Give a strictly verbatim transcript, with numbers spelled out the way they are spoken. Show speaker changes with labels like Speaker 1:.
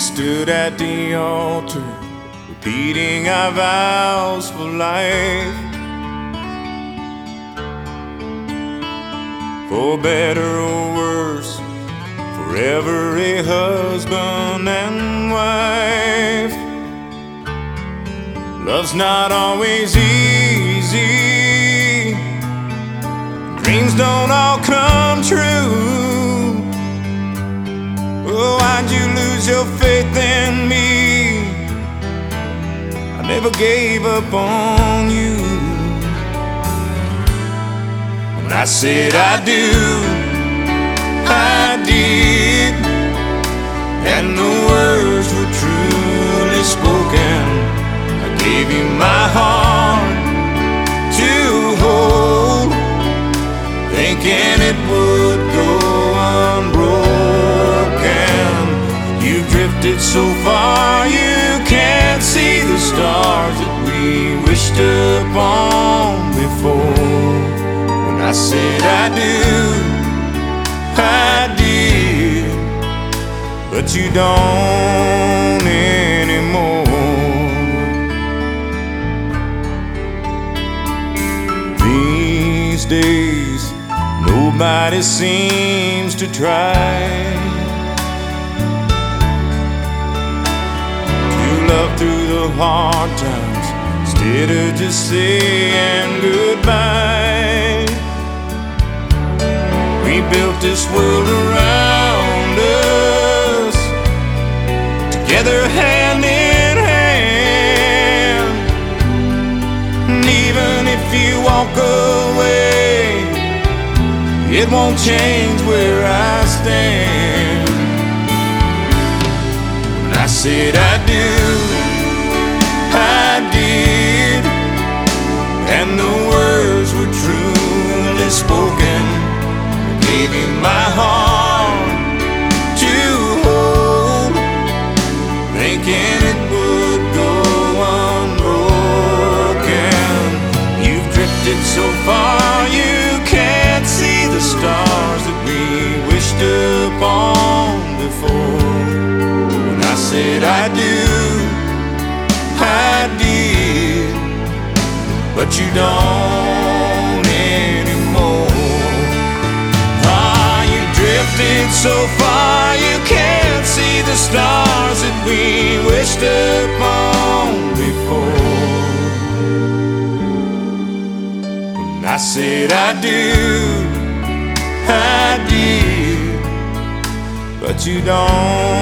Speaker 1: stood at the altar, repeating our vows for life. For better or worse, forever a husband and wife. Love's not always easy, dreams don't all come true. Oh, why'd you lose your faith in me? I never gave up on you. When I said I do, I did, and the words were truly spoken. I gave you my heart to hold, thinking it would go unbroken. You've drifted so far you can't see the stars that we wished upon before. When I said I do, I did, but you don't anymore. These days, nobody seems to try to love through the hard times instead of just saying goodbye. We built this world around us, together hand in hand. And even if you walk away, it won't change where I stand. When I said I do, I did, and the words were truly spoken. Gave you my heart to hold, thinking it would go unbroken. You've drifted so far you can't see the stars that we wished upon before. When I said I do, I did, but you don't anymore. Drifted so far you can't see the stars that we wished upon before. When I said I do, I did, but you don't